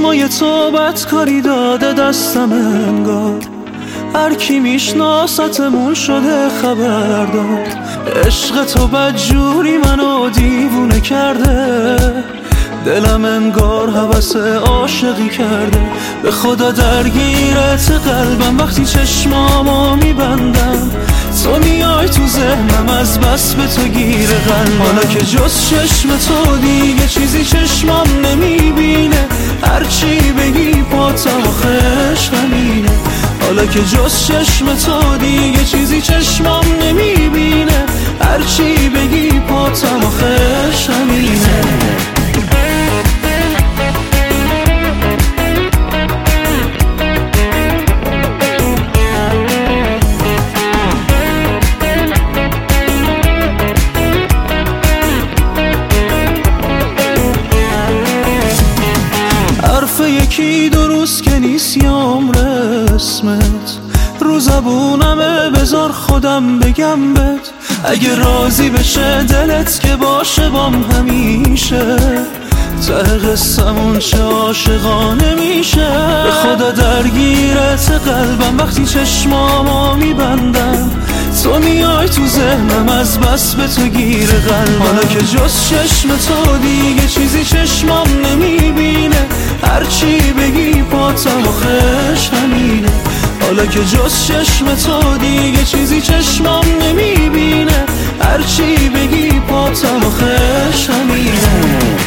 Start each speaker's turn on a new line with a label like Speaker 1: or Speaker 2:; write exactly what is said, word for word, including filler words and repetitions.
Speaker 1: چشمای تو بدکاری داده دستم انگار، هر کی میشناستمون شده خبردار. عشق تو بدجوری منو دیوونه کرده، دلم انگار هوس عاشقی کرده. به خدا درگیرت قلبم وقتی چشمامو میبندم، تو میای تو ذهنم از بس به تو گیر قلبم. حالا که جز چشم تو دیگه چیزی چشمام نمیبینه، هرچی بگی پاتم آخرش همینه. حالا که جز چشم تو دیگه چیزی چشمام نمیبینه، هرچی بگی پاتم آخرش همینه. حرف یکی درست که نیست یا عمر اسمت، رو زبونمه بذار خودم بگم بهت. اگه راضی بشه دلت که باشه بام همیشه، ته قصمون چه عاشقانه میشه. به خدا درگیرت قلبم وقتی چشمامو میبندم، تو میای تو ذهنم از بس به تو گیر قلبم. حالا که جز چشم تو دیگه چیزی چشمام نمیبینه، هرچی بگی پاتم آخرش همینه. حالا که جز چشم تو دیگه چیزی چشمام نمیبینه، هرچی بگی پاتم آخرش همینه.